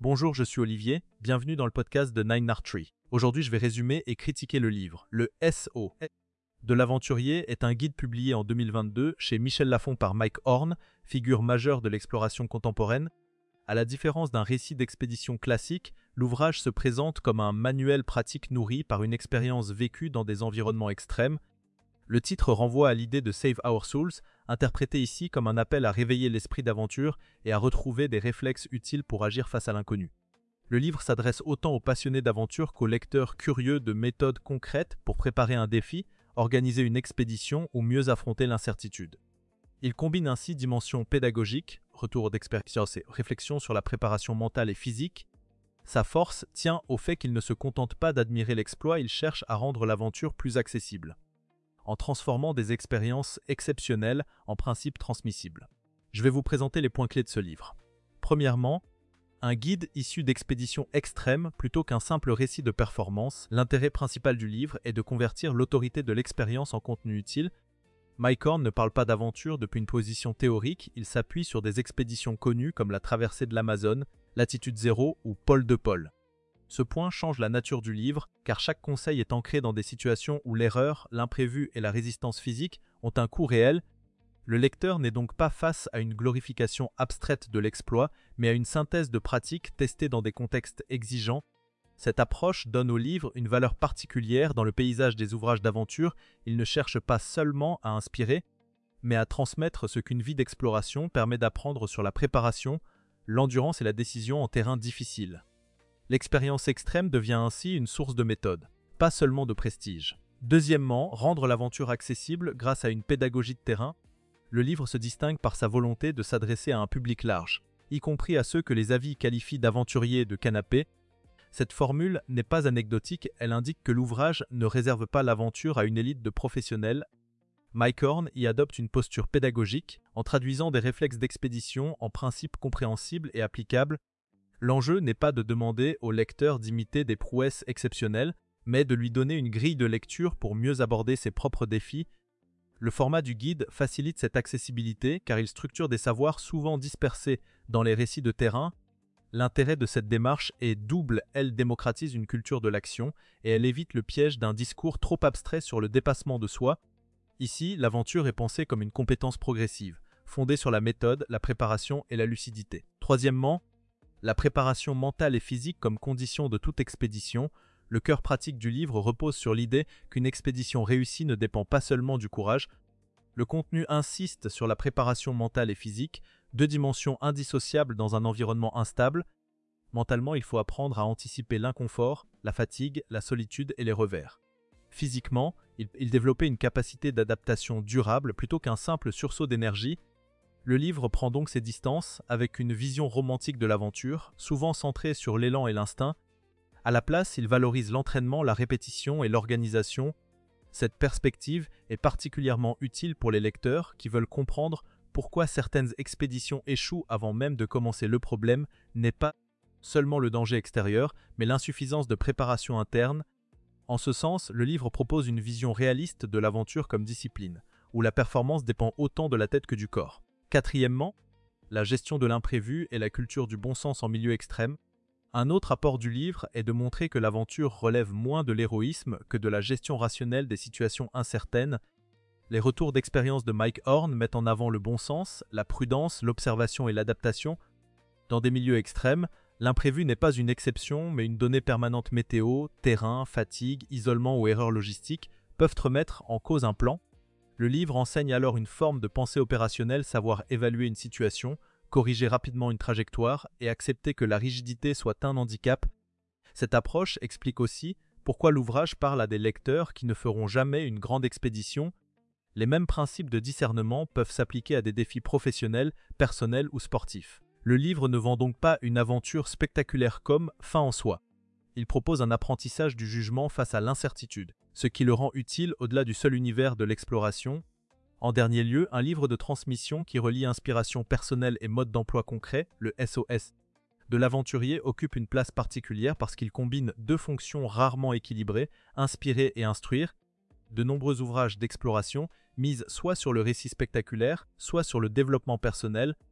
Bonjour, je suis Olivier, bienvenue dans le podcast de Nine Art Tree. Aujourd'hui, je vais résumer et critiquer le livre. Le SO de l'aventurier est un guide publié en 2022 chez Michel Lafon par Mike Horn, figure majeure de l'exploration contemporaine. À la différence d'un récit d'expédition classique, l'ouvrage se présente comme un manuel pratique nourri par une expérience vécue dans des environnements extrêmes. Le titre renvoie à l'idée de Save Our Souls, interprété ici comme un appel à réveiller l'esprit d'aventure et à retrouver des réflexes utiles pour agir face à l'inconnu. Le livre s'adresse autant aux passionnés d'aventure qu'aux lecteurs curieux de méthodes concrètes pour préparer un défi, organiser une expédition ou mieux affronter l'incertitude. Il combine ainsi dimensions pédagogiques, retour d'expérience et réflexion sur la préparation mentale et physique. Sa force tient au fait qu'il ne se contente pas d'admirer l'exploit, il cherche à rendre l'aventure plus accessible, en transformant des expériences exceptionnelles en principes transmissibles. Je vais vous présenter les points clés de ce livre. Premièrement, un guide issu d'expéditions extrêmes plutôt qu'un simple récit de performance. L'intérêt principal du livre est de convertir l'autorité de l'expérience en contenu utile. Mike Horn ne parle pas d'aventure depuis une position théorique, il s'appuie sur des expéditions connues comme la traversée de l'Amazone, Latitude Zéro ou Pôle de Pôle. Ce point change la nature du livre, car chaque conseil est ancré dans des situations où l'erreur, l'imprévu et la résistance physique ont un coût réel. Le lecteur n'est donc pas face à une glorification abstraite de l'exploit, mais à une synthèse de pratiques testées dans des contextes exigeants. Cette approche donne au livre une valeur particulière dans le paysage des ouvrages d'aventure. Il ne cherche pas seulement à inspirer, mais à transmettre ce qu'une vie d'exploration permet d'apprendre sur la préparation, l'endurance et la décision en terrain difficile. L'expérience extrême devient ainsi une source de méthode, pas seulement de prestige. Deuxièmement, rendre l'aventure accessible grâce à une pédagogie de terrain. Le livre se distingue par sa volonté de s'adresser à un public large, y compris à ceux que les avis qualifient d'aventuriers de canapé. Cette formule n'est pas anecdotique, elle indique que l'ouvrage ne réserve pas l'aventure à une élite de professionnels. Mike Horn y adopte une posture pédagogique, en traduisant des réflexes d'expédition en principes compréhensibles et applicables. L'enjeu n'est pas de demander au lecteur d'imiter des prouesses exceptionnelles, mais de lui donner une grille de lecture pour mieux aborder ses propres défis. Le format du guide facilite cette accessibilité car il structure des savoirs souvent dispersés dans les récits de terrain. L'intérêt de cette démarche est double, elle démocratise une culture de l'action et elle évite le piège d'un discours trop abstrait sur le dépassement de soi. Ici, l'aventure est pensée comme une compétence progressive, fondée sur la méthode, la préparation et la lucidité. Troisièmement, la préparation mentale et physique comme condition de toute expédition. Le cœur pratique du livre repose sur l'idée qu'une expédition réussie ne dépend pas seulement du courage. Le contenu insiste sur la préparation mentale et physique, deux dimensions indissociables dans un environnement instable. Mentalement, il faut apprendre à anticiper l'inconfort, la fatigue, la solitude et les revers. Physiquement, il développait une capacité d'adaptation durable plutôt qu'un simple sursaut d'énergie. Le livre prend donc ses distances avec une vision romantique de l'aventure, souvent centrée sur l'élan et l'instinct. À la place, il valorise l'entraînement, la répétition et l'organisation. Cette perspective est particulièrement utile pour les lecteurs qui veulent comprendre pourquoi certaines expéditions échouent avant même de commencer. Le problème n'est pas seulement le danger extérieur, mais l'insuffisance de préparation interne. En ce sens, le livre propose une vision réaliste de l'aventure comme discipline, où la performance dépend autant de la tête que du corps. Quatrièmement, la gestion de l'imprévu et la culture du bon sens en milieu extrême. Un autre apport du livre est de montrer que l'aventure relève moins de l'héroïsme que de la gestion rationnelle des situations incertaines. Les retours d'expérience de Mike Horn mettent en avant le bon sens, la prudence, l'observation et l'adaptation. Dans des milieux extrêmes, l'imprévu n'est pas une exception, mais une donnée permanente. Météo, terrain, fatigue, isolement ou erreur logistique peuvent remettre en cause un plan. Le livre enseigne alors une forme de pensée opérationnelle, savoir évaluer une situation, corriger rapidement une trajectoire et accepter que la rigidité soit un handicap. Cette approche explique aussi pourquoi l'ouvrage parle à des lecteurs qui ne feront jamais une grande expédition. Les mêmes principes de discernement peuvent s'appliquer à des défis professionnels, personnels ou sportifs. Le livre ne vend donc pas une aventure spectaculaire comme fin en soi. Il propose un apprentissage du jugement face à l'incertitude, ce qui le rend utile au-delà du seul univers de l'exploration. En dernier lieu, un livre de transmission qui relie inspiration personnelle et mode d'emploi concret, le SOS, de l'aventurier occupe une place particulière parce qu'il combine deux fonctions rarement équilibrées, inspirer et instruire. De nombreux ouvrages d'exploration misent soit sur le récit spectaculaire, soit sur le développement personnel.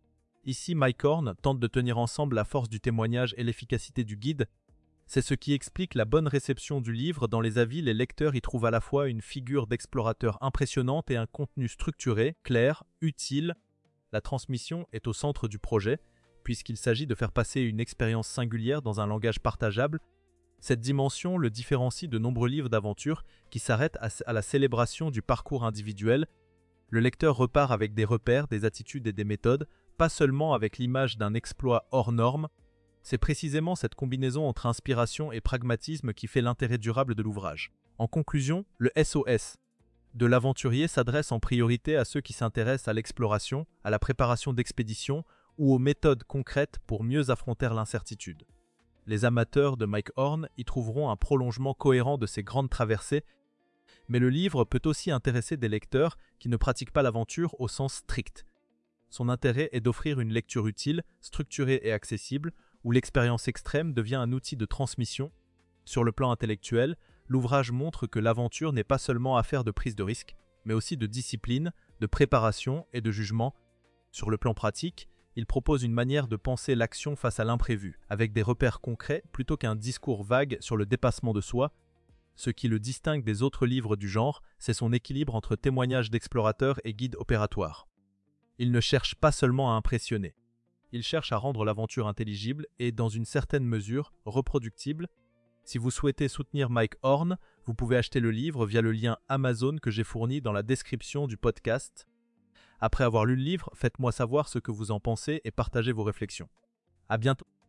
Ici, Mike Horn tente de tenir ensemble la force du témoignage et l'efficacité du guide. C'est ce qui explique la bonne réception du livre. Dans les avis, les lecteurs y trouvent à la fois une figure d'explorateur impressionnante et un contenu structuré, clair, utile. La transmission est au centre du projet, puisqu'il s'agit de faire passer une expérience singulière dans un langage partageable. Cette dimension le différencie de nombreux livres d'aventure qui s'arrêtent à la célébration du parcours individuel. Le lecteur repart avec des repères, des attitudes et des méthodes, pas seulement avec l'image d'un exploit hors norme. C'est précisément cette combinaison entre inspiration et pragmatisme qui fait l'intérêt durable de l'ouvrage. En conclusion, le SOS de l'aventurier s'adresse en priorité à ceux qui s'intéressent à l'exploration, à la préparation d'expéditions ou aux méthodes concrètes pour mieux affronter l'incertitude. Les amateurs de Mike Horn y trouveront un prolongement cohérent de ces grandes traversées, mais le livre peut aussi intéresser des lecteurs qui ne pratiquent pas l'aventure au sens strict. Son intérêt est d'offrir une lecture utile, structurée et accessible, où l'expérience extrême devient un outil de transmission. Sur le plan intellectuel, l'ouvrage montre que l'aventure n'est pas seulement affaire de prise de risque, mais aussi de discipline, de préparation et de jugement. Sur le plan pratique, il propose une manière de penser l'action face à l'imprévu, avec des repères concrets plutôt qu'un discours vague sur le dépassement de soi. Ce qui le distingue des autres livres du genre, c'est son équilibre entre témoignages d'explorateurs et guides opératoires. Il ne cherche pas seulement à impressionner. Il cherche à rendre l'aventure intelligible et, dans une certaine mesure, reproductible. Si vous souhaitez soutenir Mike Horn, vous pouvez acheter le livre via le lien Amazon que j'ai fourni dans la description du podcast. Après avoir lu le livre, faites-moi savoir ce que vous en pensez et partagez vos réflexions. À bientôt.